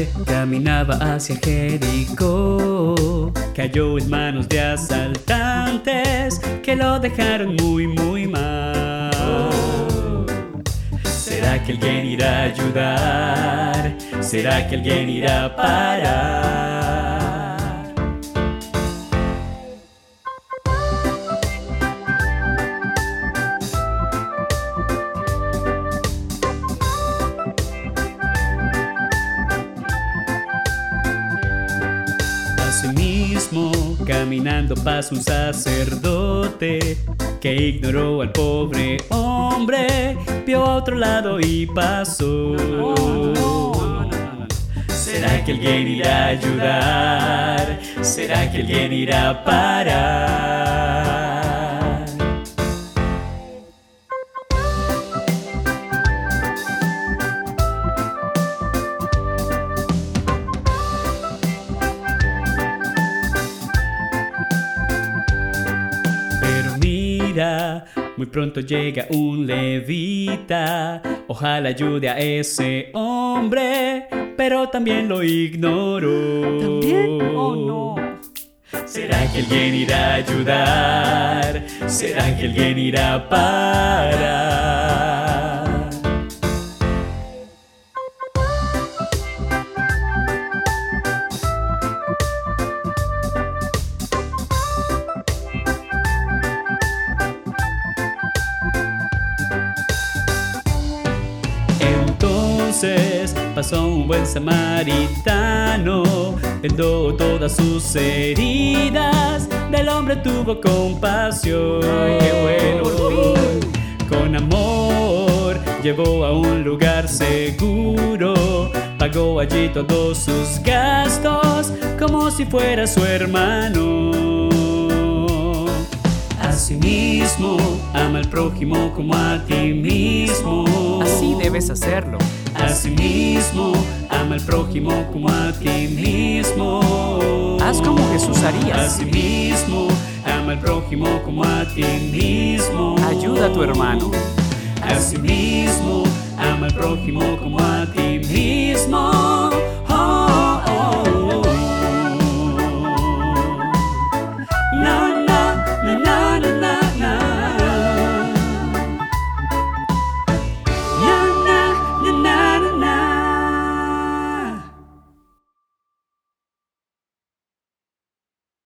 caminaba hacia Jericó, cayó en manos de asaltantes que lo dejaron muy mal. ¿Será que alguien irá a ayudar? ¿Será que alguien irá a parar? Asimismo, caminando pasó un sacerdote que ignoró al pobre hombre, vio a otro lado y pasó. ¿Será que alguien irá a ayudar? ¿Será que alguien irá a parar? Muy pronto llega un levita, ojalá ayude a ese hombre, pero también lo ignoró. ¿También? Oh, no. ¿Será que alguien irá a ayudar? ¿Será que alguien irá a parar? Entonces pasó un buen samaritano, vendó todas sus heridas, del hombre tuvo compasión. ¡Ay, qué bueno! Con amor llevó a un lugar seguro, pagó allí todos sus gastos como si fuera su hermano. Asimismo, ama al prójimo como a ti mismo. Así debes hacerlo. Asimismo, ama al prójimo como a ti mismo. Haz como Jesús haría. Asimismo, ama al prójimo como a ti mismo. Ayuda a tu hermano. Asimismo, ama al prójimo como a ti mismo.